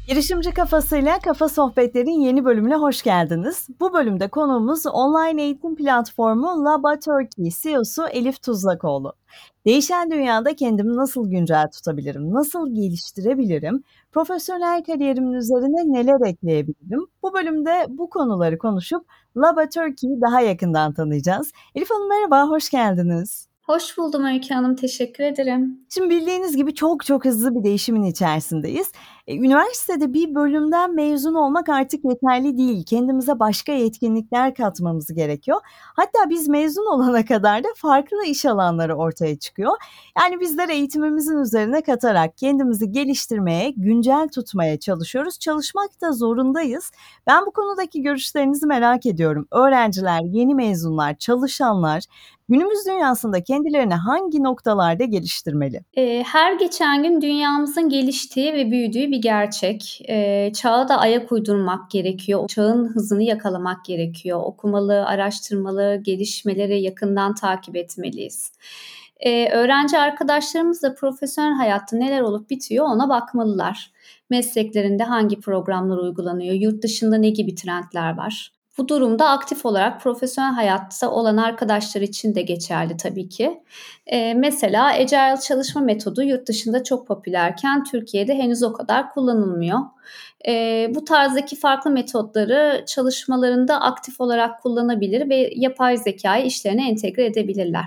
Girişimci Kafası'yla Kafa Sohbetler'in yeni bölümüne hoş geldiniz. Bu bölümde konuğumuz online eğitim platformu Laba Turkey CEO'su Elif Tuzlakoğlu. Değişen dünyada kendimi nasıl güncel tutabilirim, nasıl geliştirebilirim, profesyonel kariyerimin üzerine neler ekleyebilirim? Bu bölümde bu konuları konuşup Laba Turkey'yi daha yakından tanıyacağız. Elif Hanım merhaba, hoş geldiniz. Hoş buldum Öykü Hanım, teşekkür ederim. Şimdi bildiğiniz gibi çok hızlı bir değişimin içerisindeyiz. Üniversitede bir bölümden mezun olmak artık yeterli değil. Kendimize başka yetkinlikler katmamız gerekiyor. Hatta biz mezun olana kadar da farklı iş alanları ortaya çıkıyor. Yani bizler eğitimimizin üzerine katarak kendimizi geliştirmeye, güncel tutmaya çalışıyoruz. Çalışmak da zorundayız. Ben bu konudaki görüşlerinizi merak ediyorum. Öğrenciler, yeni mezunlar, çalışanlar günümüz dünyasında kendilerini hangi noktalarda geliştirmeli? Her geçen gün dünyamızın geliştiği ve büyüdüğü bir gerçek. Çağa da ayak uydurmak gerekiyor. Çağın hızını yakalamak gerekiyor. Okumalı, araştırmalı, gelişmeleri yakından takip etmeliyiz. Öğrenci arkadaşlarımız da profesyonel hayatta neler olup bitiyor ona bakmalılar. Mesleklerinde hangi programlar uygulanıyor, yurt dışında ne gibi trendler var? Bu durumda aktif olarak profesyonel hayatta olan arkadaşlar için de geçerli tabii ki. Mesela Agile çalışma metodu yurt dışında çok popülerken Türkiye'de henüz o kadar kullanılmıyor. Bu tarzdaki farklı metotları çalışmalarında aktif olarak kullanabilir ve yapay zekayı işlerine entegre edebilirler.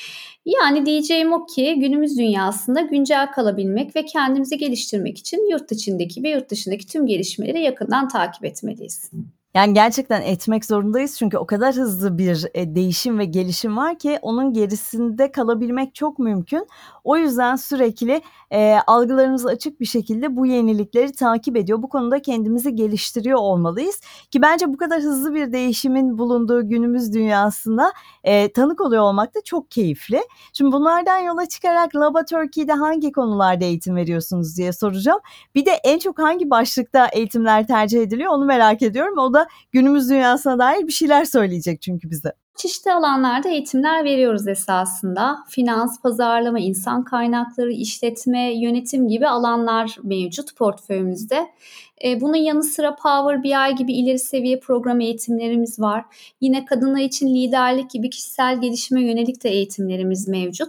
Yani diyeceğim o ki günümüz dünyasında güncel kalabilmek ve kendimizi geliştirmek için yurt içindeki ve yurt dışındaki tüm gelişmeleri yakından takip etmeliyiz. Yani gerçekten etmek zorundayız çünkü o kadar hızlı bir değişim ve gelişim var ki onun gerisinde kalabilmek çok mümkün. O yüzden sürekli algılarımız açık bir şekilde bu yenilikleri takip ediyor. Bu konuda kendimizi geliştiriyor olmalıyız ki bence bu kadar hızlı bir değişimin bulunduğu günümüz dünyasında tanık oluyor olmak da çok keyifli. Şimdi bunlardan yola çıkarak Laba Turkey'de hangi konularda eğitim veriyorsunuz diye soracağım. Bir de en çok hangi başlıkta eğitimler tercih ediliyor onu merak ediyorum. O da günümüz dünyasına dair bir şeyler söyleyecek çünkü bize. Çeşitli alanlarda eğitimler veriyoruz esasında. Finans, pazarlama, insan kaynakları, işletme, yönetim gibi alanlar mevcut portföyümüzde. Bunun yanı sıra Power BI gibi ileri seviye program eğitimlerimiz var. Yine kadınlar için liderlik gibi kişisel gelişime yönelik de eğitimlerimiz mevcut.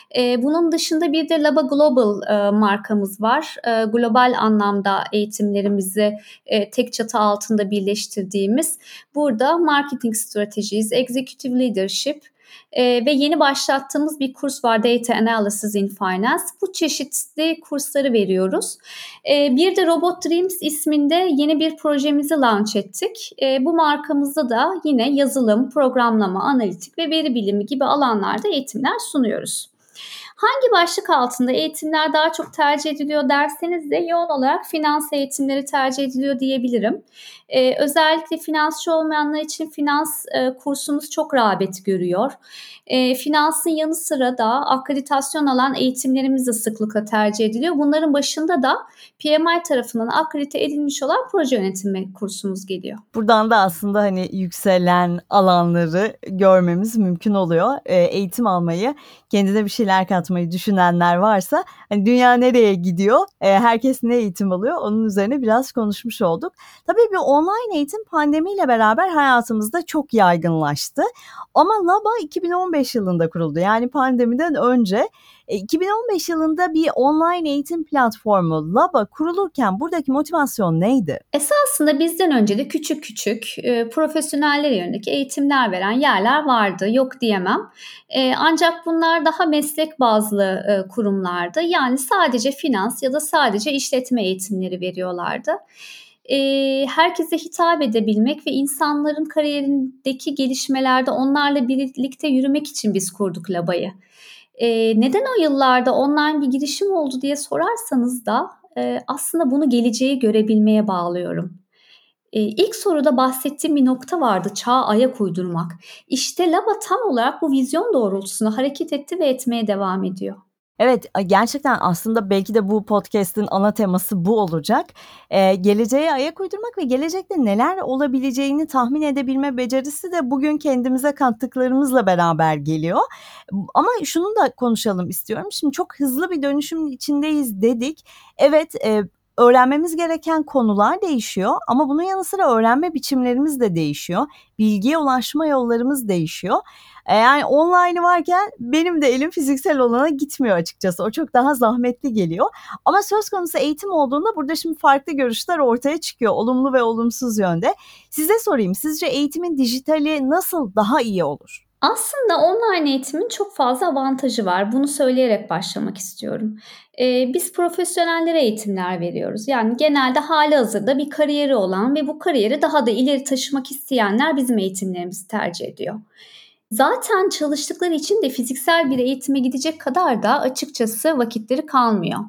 Bunun dışında bir de Laba Global markamız var. Global anlamda eğitimlerimizi tek çatı altında birleştirdiğimiz. Burada marketing stratejies, executive leadership ve yeni başlattığımız bir kurs var, Data Analysis in Finance. Bu çeşitli kursları veriyoruz. Bir de Robot Dreams isminde yeni bir projemizi launch ettik. Bu markamızda da yine yazılım, programlama, analitik ve veri bilimi gibi alanlarda eğitimler sunuyoruz. Hangi başlık altında eğitimler daha çok tercih ediliyor derseniz de yoğun olarak finans eğitimleri tercih ediliyor diyebilirim. Özellikle finansçı olmayanlar için finans kursumuz çok rağbet görüyor. Finansın yanı sıra da akreditasyon alan eğitimlerimiz de sıklıkla tercih ediliyor. Bunların başında da PMI tarafından akredite edilmiş olan proje yönetimi kursumuz geliyor. Buradan da aslında hani yükselen alanları görmemiz mümkün oluyor. Eğitim almayı, kendine bir şeyler katmayı düşünenler varsa hani dünya nereye gidiyor, herkes ne eğitim alıyor onun üzerine biraz konuşmuş olduk. Tabii bir online eğitim pandemiyle beraber hayatımızda çok yaygınlaştı. Ama Laba 2015 yılında kuruldu. Yani pandemiden önce 2015 yılında bir online eğitim platformu Laba kurulurken buradaki motivasyon neydi? Esasında bizden önce de küçük küçük profesyonellere yönelik eğitimler veren yerler vardı, yok diyemem. Ancak bunlar daha meslek bazlı kurumlardı. Yani sadece finans ya da sadece işletme eğitimleri veriyorlardı. Herkese hitap edebilmek ve insanların kariyerindeki gelişmelerde onlarla birlikte yürümek için biz kurduk Laba'yı. Neden o yıllarda online bir girişim oldu diye sorarsanız da aslında bunu geleceği görebilmeye bağlıyorum. İlk soruda bahsettiğim bir nokta vardı, çağa ayak uydurmak. İşte Laba tam olarak bu vizyon doğrultusunda hareket etti ve etmeye devam ediyor. Evet, gerçekten aslında belki de bu podcast'in ana teması bu olacak. Geleceğe ayak uydurmak ve gelecekte neler olabileceğini tahmin edebilme becerisi de bugün kendimize kattıklarımızla beraber geliyor. Ama şunu da konuşalım istiyorum. Şimdi çok hızlı bir dönüşüm içindeyiz dedik. Evet, öğrenmemiz gereken konular değişiyor ama bunun yanı sıra öğrenme biçimlerimiz de değişiyor. Bilgiye ulaşma yollarımız değişiyor. Yani online varken benim de elim fiziksel olana gitmiyor açıkçası. O çok daha zahmetli geliyor. Ama söz konusu eğitim olduğunda burada şimdi farklı görüşler ortaya çıkıyor. Olumlu ve olumsuz yönde. Size sorayım, sizce eğitimin dijitali nasıl daha iyi olur? Aslında online eğitimin çok fazla avantajı var. Bunu söyleyerek başlamak istiyorum. Biz profesyonellere eğitimler veriyoruz. Yani genelde halihazırda bir kariyeri olan ve bu kariyeri daha da ileri taşımak isteyenler bizim eğitimlerimizi tercih ediyor. Zaten çalıştıkları için de fiziksel bir eğitime gidecek kadar da açıkçası vakitleri kalmıyor.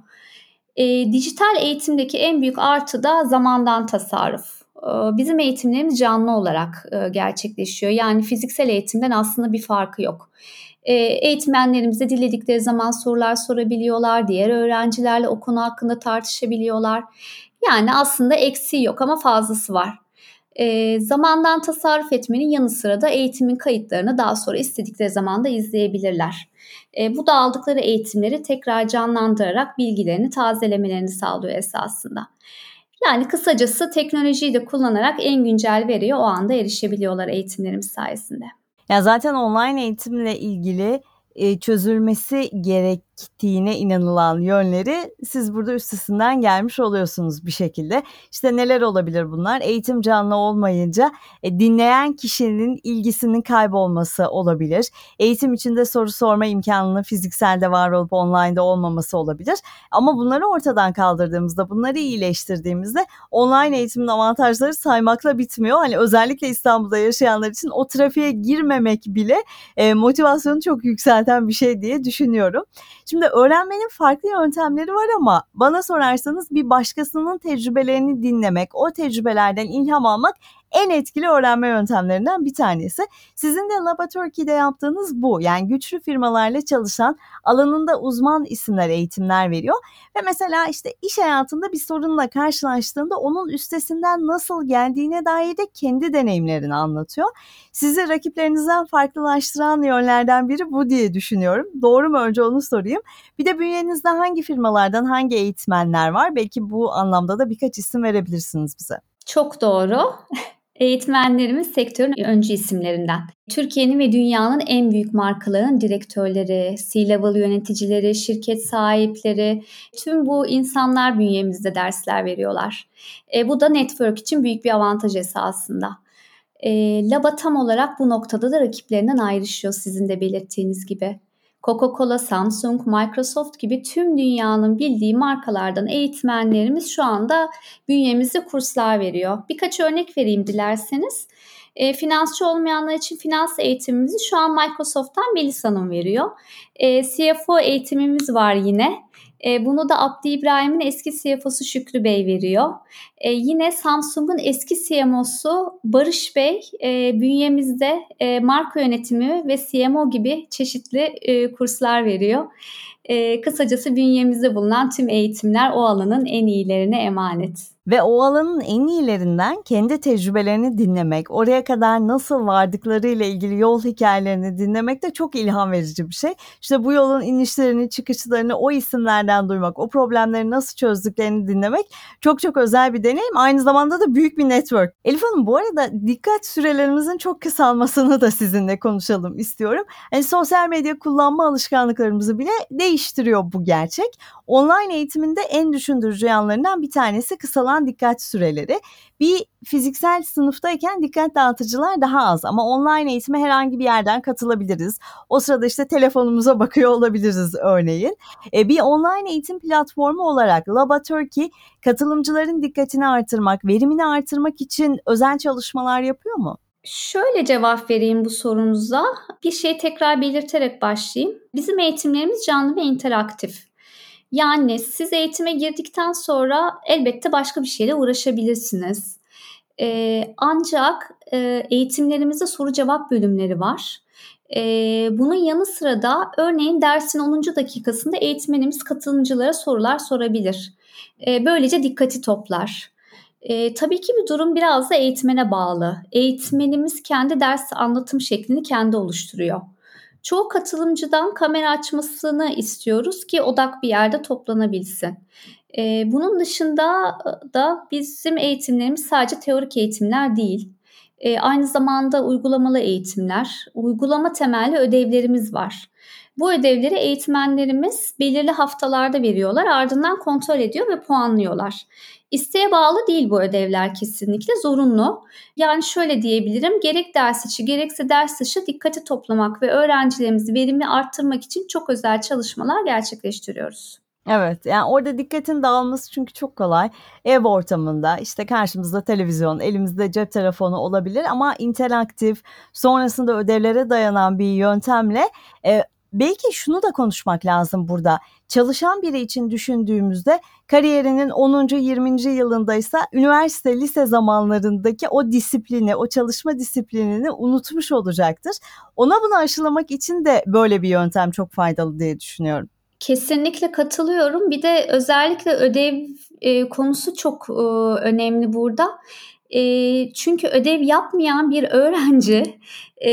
Dijital eğitimdeki en büyük artı da zamandan tasarruf. Bizim eğitimlerimiz canlı olarak gerçekleşiyor. Yani fiziksel eğitimden aslında bir farkı yok. Eğitmenlerimize diledikleri zaman sorular sorabiliyorlar. Diğer öğrencilerle o konu hakkında tartışabiliyorlar. Yani aslında eksiği yok ama fazlası var. Zamandan tasarruf etmenin yanı sıra da eğitimin kayıtlarını daha sonra istedikleri zaman da izleyebilirler. Bu da aldıkları eğitimleri tekrar canlandırarak bilgilerini tazelemelerini sağlıyor esasında. Yani kısacası teknolojiyi de kullanarak en güncel veriye o anda erişebiliyorlar eğitimlerimiz sayesinde. Ya zaten online eğitimle ilgili çözülmesi gerektiğine inanılan yönleri siz burada üstesinden gelmiş oluyorsunuz bir şekilde. İşte neler olabilir bunlar? Eğitim canlı olmayınca dinleyen kişinin ilgisinin kaybolması olabilir. Eğitim içinde soru sorma imkanının fizikselde var olup online'da olmaması olabilir. Ama bunları ortadan kaldırdığımızda, bunları iyileştirdiğimizde online eğitimin avantajları saymakla bitmiyor. Hani özellikle İstanbul'da yaşayanlar için o trafiğe girmemek bile motivasyonu çok yükselten bir şey diye düşünüyorum. Şimdi öğrenmenin farklı yöntemleri var ama bana sorarsanız bir başkasının tecrübelerini dinlemek, o tecrübelerden ilham almak en etkili öğrenme yöntemlerinden bir tanesi. Sizin de Laboratory'de yaptığınız bu. Yani güçlü firmalarla çalışan, alanında uzman isimler eğitimler veriyor ve mesela işte iş hayatında bir sorunla karşılaştığında onun üstesinden nasıl geldiğine dair de kendi deneyimlerini anlatıyor. Sizi rakiplerinizden farklılaştıran yönlerden biri bu diye düşünüyorum. Doğru mu? Önce onu sorayım. Bir de bünyenizde hangi firmalardan hangi eğitmenler var? Belki bu anlamda da birkaç isim verebilirsiniz bize. Çok doğru. Eğitmenlerimiz sektörün öncü isimlerinden. Türkiye'nin ve dünyanın en büyük markalarının direktörleri, C-level yöneticileri, şirket sahipleri, tüm bu insanlar bünyemizde dersler veriyorlar. Bu da network için büyük bir avantaj esasında. Laba tam olarak bu noktada da rakiplerinden ayrışıyor sizin de belirttiğiniz gibi. Coca-Cola, Samsung, Microsoft gibi tüm dünyanın bildiği markalardan eğitmenlerimiz şu anda bünyemizde kurslar veriyor. Birkaç örnek vereyim dilerseniz. Finansçı olmayanlar için finans eğitimimizi şu an Microsoft'tan Melis Hanım veriyor. CFO eğitimimiz var yine. Bunu da Abdi İbrahim'in eski CFO'su Şükrü Bey veriyor. Yine Samsung'un eski CMO'su Barış Bey bünyemizde marka yönetimi ve CMO gibi çeşitli kurslar veriyor. Kısacası bünyemizde bulunan tüm eğitimler o alanın en iyilerine emanet. Ve o alanın en iyilerinden kendi tecrübelerini dinlemek, oraya kadar nasıl vardıklarıyla ilgili yol hikayelerini dinlemek de çok ilham verici bir şey. İşte bu yolun inişlerini, çıkışlarını o isimlerden duymak, o problemleri nasıl çözdüklerini dinlemek çok çok özel bir deneyim. Aynı zamanda da büyük bir network. Elif Hanım, bu arada dikkat sürelerimizin çok kısalmasını da sizinle konuşalım istiyorum. Hani sosyal medya kullanma alışkanlıklarımızı bile değiştiriyor bu gerçek. Online eğitiminde en düşündürücü yanlarından bir tanesi kısalan dikkat süreleri. Bir fiziksel sınıftayken dikkat dağıtıcılar daha az ama online eğitime herhangi bir yerden katılabiliriz. O sırada işte telefonumuza bakıyor olabiliriz örneğin. Bir online eğitim platformu olarak Laboratory katılımcıların dikkatini artırmak, verimini artırmak için özel çalışmalar yapıyor mu? Şöyle cevap vereyim bu sorunuza. Bir şey tekrar belirterek başlayayım. Bizim eğitimlerimiz canlı ve interaktif. Yani siz eğitime girdikten sonra elbette başka bir şeyle uğraşabilirsiniz. Ancak eğitimlerimizde soru cevap bölümleri var. Bunun yanı sıra da örneğin dersin 10. dakikasında eğitmenimiz katılımcılara sorular sorabilir. Böylece dikkati toplar. Tabii ki bir durum biraz da eğitmene bağlı. Eğitmenimiz kendi ders anlatım şeklini kendi oluşturuyor. Çoğu katılımcıdan kamera açmasını istiyoruz ki odak bir yerde toplanabilsin. Bunun dışında da bizim eğitimlerimiz sadece teorik eğitimler değil. Aynı zamanda uygulamalı eğitimler, uygulama temelli ödevlerimiz var. Bu ödevleri eğitmenlerimiz belirli haftalarda veriyorlar, ardından kontrol ediyor ve puanlıyorlar. İsteğe bağlı değil bu ödevler, kesinlikle zorunlu. Yani şöyle diyebilirim, gerek ders içi gerekse ders dışı dikkati toplamak ve öğrencilerimizi verimli arttırmak için çok özel çalışmalar gerçekleştiriyoruz. Evet, yani orada dikkatin dağılması çünkü çok kolay. Ev ortamında işte karşımızda televizyon, elimizde cep telefonu olabilir ama interaktif, sonrasında ödevlere dayanan bir yöntemle belki şunu da konuşmak lazım burada. Çalışan biri için düşündüğümüzde kariyerinin 10. 20. yılındaysa üniversite, lise zamanlarındaki o disiplini, o çalışma disiplinini unutmuş olacaktır. Ona bunu aşılamak için de böyle bir yöntem çok faydalı diye düşünüyorum. Kesinlikle katılıyorum. Bir de özellikle ödev konusu çok önemli burada. Çünkü ödev yapmayan bir öğrenci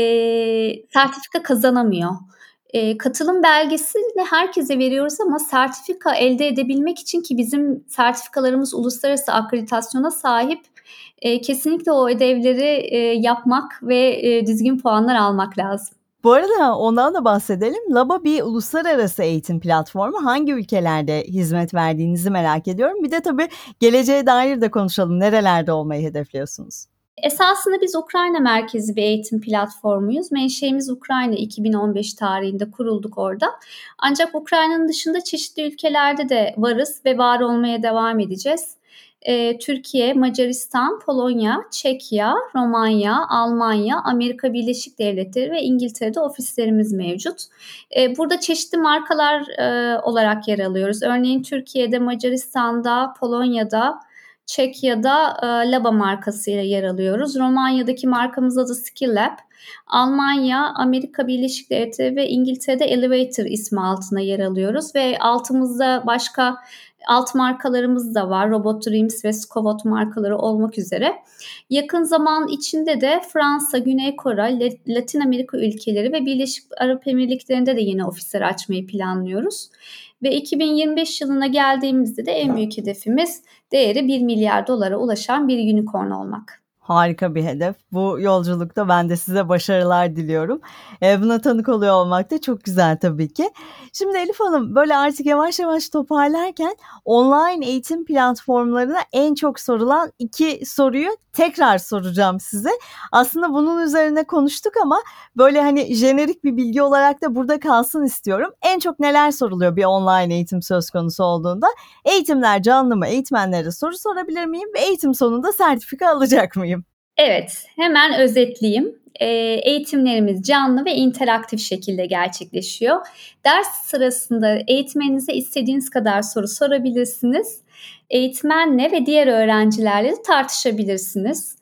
sertifika kazanamıyor. Katılım belgesini herkese veriyoruz ama sertifika elde edebilmek için, ki bizim sertifikalarımız uluslararası akreditasyona sahip, kesinlikle o ödevleri yapmak ve düzgün puanlar almak lazım. Bu arada ondan da bahsedelim. Laba bir uluslararası eğitim platformu. Hangi ülkelerde hizmet verdiğinizi merak ediyorum. Bir de tabii geleceğe dair de konuşalım. Nerelerde olmayı hedefliyorsunuz? Esasında biz Ukrayna merkezli bir eğitim platformuyuz. Menşeimiz Ukrayna, 2015 tarihinde kurulduk orada. Ancak Ukrayna'nın dışında çeşitli ülkelerde de varız ve var olmaya devam edeceğiz. Türkiye, Macaristan, Polonya, Çekya, Romanya, Almanya, Amerika Birleşik Devletleri ve İngiltere'de ofislerimiz mevcut. Burada çeşitli markalar olarak yer alıyoruz. Örneğin Türkiye'de, Macaristan'da, Polonya'da, Çekya'da Laba markasıyla yer alıyoruz. Romanya'daki markamız adı Skill Lab. Almanya, Amerika Birleşik Devletleri ve İngiltere'de Elevator ismi altında yer alıyoruz ve altımızda başka alt markalarımız da var. Robot Dreams ve Scovot markaları olmak üzere. Yakın zaman içinde de Fransa, Güney Kore, Latin Amerika ülkeleri ve Birleşik Arap Emirlikleri'nde de yeni ofisler açmayı planlıyoruz. Ve 2025 yılına geldiğimizde de en büyük hedefimiz değeri 1 milyar dolara ulaşan bir unicorn olmak. Harika bir hedef. Bu yolculukta ben de size başarılar diliyorum. Buna tanık oluyor olmak da çok güzel tabii ki. Şimdi Elif Hanım, böyle artık yavaş yavaş toparlarken online eğitim platformlarına en çok sorulan 2 soruyu tekrar soracağım size. Aslında bunun üzerine konuştuk ama böyle hani jenerik bir bilgi olarak da burada kalsın istiyorum. En çok neler soruluyor bir online eğitim söz konusu olduğunda? Eğitimler canlı mı? Eğitmenlere soru sorabilir miyim? Ve eğitim sonunda sertifika alacak mıyım? Evet, hemen özetleyeyim. Eğitimlerimiz canlı ve interaktif şekilde gerçekleşiyor. Ders sırasında eğitmeninize istediğiniz kadar soru sorabilirsiniz. Eğitmenle ve diğer öğrencilerle de tartışabilirsiniz.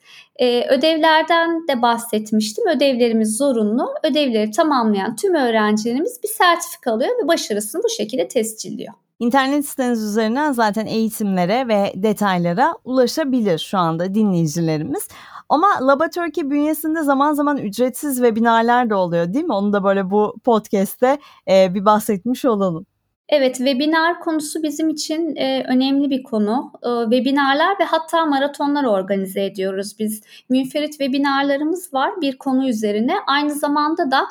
Ödevlerden de bahsetmiştim. Ödevlerimiz zorunlu. Ödevleri tamamlayan tüm öğrencilerimiz bir sertifika alıyor ve başarısını bu şekilde tescilliyor. İnternet siteniz üzerinden zaten eğitimlere ve detaylara ulaşabilir şu anda dinleyicilerimiz. Ama Laba Turkey bünyesinde zaman zaman ücretsiz webinarlar da oluyor değil mi? Onu da böyle bu podcast'te bir bahsetmiş olalım. Evet, webinar konusu bizim için önemli bir konu. Webinarlar ve hatta maratonlar organize ediyoruz biz. Münferit webinarlarımız var bir konu üzerine. Aynı zamanda da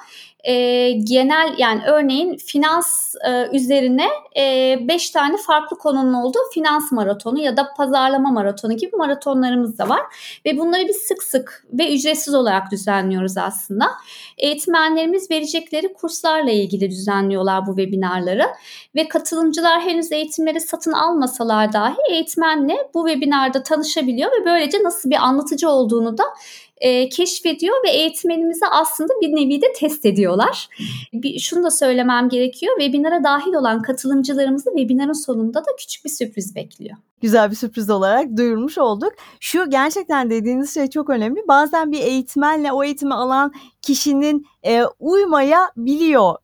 genel, yani örneğin finans üzerine 5 tane farklı konunun olduğu finans maratonu ya da pazarlama maratonu gibi maratonlarımız da var. Ve bunları biz sık sık ve ücretsiz olarak düzenliyoruz aslında. Eğitmenlerimiz verecekleri kurslarla ilgili düzenliyorlar bu webinarları. Ve katılımcılar henüz eğitimleri satın almasalar dahi eğitmenle bu webinarda tanışabiliyor ve böylece nasıl bir anlatıcı olduğunu da keşfediyor ve eğitmenimizi aslında bir nevi de test ediyorlar. Şunu da söylemem gerekiyor. Webinara dahil olan katılımcılarımızı webinarın sonunda da küçük bir sürpriz bekliyor. Güzel bir sürpriz olarak duyurmuş olduk. Şu gerçekten dediğiniz şey çok önemli. Bazen bir eğitmenle o eğitimi alan kişinin uymayabiliyor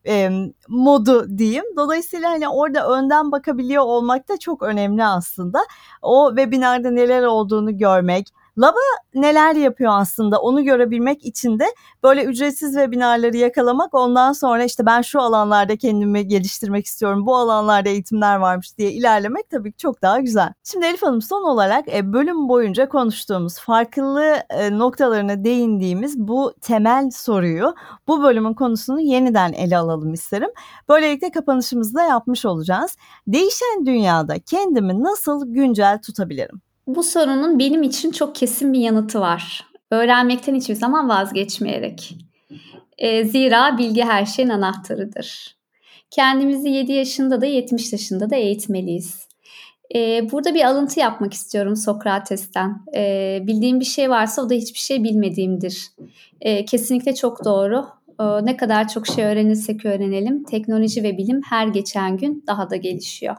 modu diyeyim. Dolayısıyla hani orada önden bakabiliyor olmak da çok önemli aslında. O webinarda neler olduğunu görmek, Laba neler yapıyor aslında onu görebilmek için de böyle ücretsiz webinarları yakalamak, ondan sonra işte ben şu alanlarda kendimi geliştirmek istiyorum, bu alanlarda eğitimler varmış diye ilerlemek tabii ki çok daha güzel. Şimdi Elif Hanım, son olarak bölüm boyunca konuştuğumuz, farklı noktalarına değindiğimiz bu temel soruyu, bu bölümün konusunu yeniden ele alalım isterim. Böylelikle kapanışımızı da yapmış olacağız. Değişen dünyada kendimi nasıl güncel tutabilirim? Bu sorunun benim için çok kesin bir yanıtı var. Öğrenmekten hiçbir zaman vazgeçmeyerek. Zira bilgi her şeyin anahtarıdır. Kendimizi 7 yaşında da 70 yaşında da eğitmeliyiz. Burada bir alıntı yapmak istiyorum Sokrates'ten. Bildiğim bir şey varsa o da hiçbir şey bilmediğimdir. Kesinlikle çok doğru. Ne kadar çok şey öğrenirsek öğrenelim, teknoloji ve bilim her geçen gün daha da gelişiyor.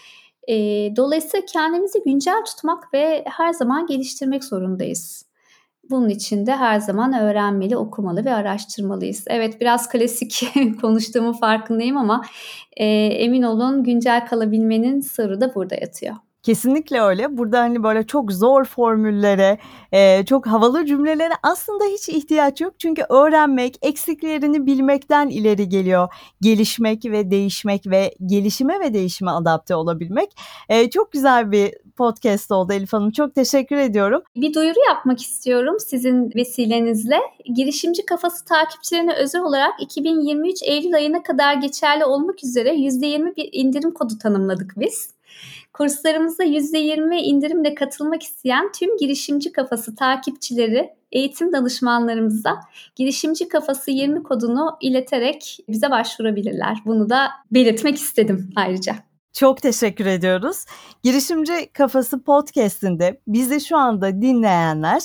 Dolayısıyla kendimizi güncel tutmak ve her zaman geliştirmek zorundayız. Bunun için de her zaman öğrenmeli, okumalı ve araştırmalıyız. Evet, biraz klasik konuştuğumun farkındayım ama emin olun güncel kalabilmenin sırrı da burada yatıyor. Kesinlikle öyle. Burada hani böyle çok zor formüllere, çok havalı cümlelere aslında hiç ihtiyaç yok. Çünkü öğrenmek, eksiklerini bilmekten ileri geliyor. Gelişmek ve değişmek ve gelişime ve değişime adapte olabilmek. Çok güzel bir podcast oldu Elif Hanım. Çok teşekkür ediyorum. Bir duyuru yapmak istiyorum sizin vesilenizle. Girişimci Kafası takipçilerine özel olarak 2023 Eylül ayına kadar geçerli olmak üzere %20 bir indirim kodu tanımladık biz. Kurslarımıza %20 indirimle katılmak isteyen tüm Girişimci Kafası takipçileri, eğitim danışmanlarımıza Girişimci Kafası 20 kodunu ileterek bize başvurabilirler. Bunu da belirtmek istedim ayrıca. Çok teşekkür ediyoruz. Girişimci Kafası podcast'inde bizi şu anda dinleyenler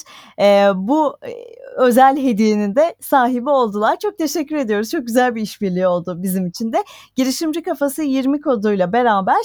bu özel hediyenin de sahibi oldular. Çok teşekkür ediyoruz. Çok güzel bir işbirliği oldu bizim için de. Girişimci Kafası 20 koduyla beraber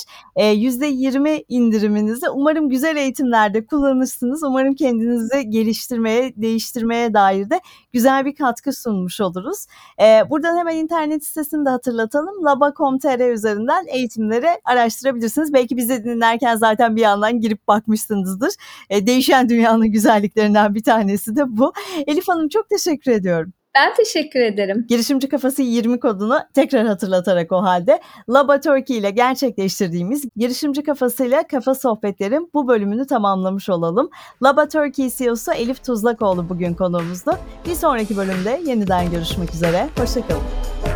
%20 indiriminizi umarım güzel eğitimlerde kullanırsınız. Umarım kendinizi geliştirmeye, değiştirmeye dair de güzel bir katkı sunmuş oluruz. Buradan hemen internet sitesini de hatırlatalım. laba.com.tr üzerinden eğitimleri araştırabilirsiniz. Belki bizi dinlerken zaten bir yandan girip bakmışsınızdır. Değişen dünyanın güzelliklerinden bir tanesi de bu. Elif Hanım, çok teşekkür ediyorum. Ben teşekkür ederim. Girişimci Kafası 20 kodunu tekrar hatırlatarak o halde Laba Turkey ile gerçekleştirdiğimiz Girişimci Kafası ile Kafa Sohbetlerin bu bölümünü tamamlamış olalım. Laba Turkey CEO'su Elif Tuzlakoğlu bugün konuğumuzdu. Bir sonraki bölümde yeniden görüşmek üzere. Hoşça kalın.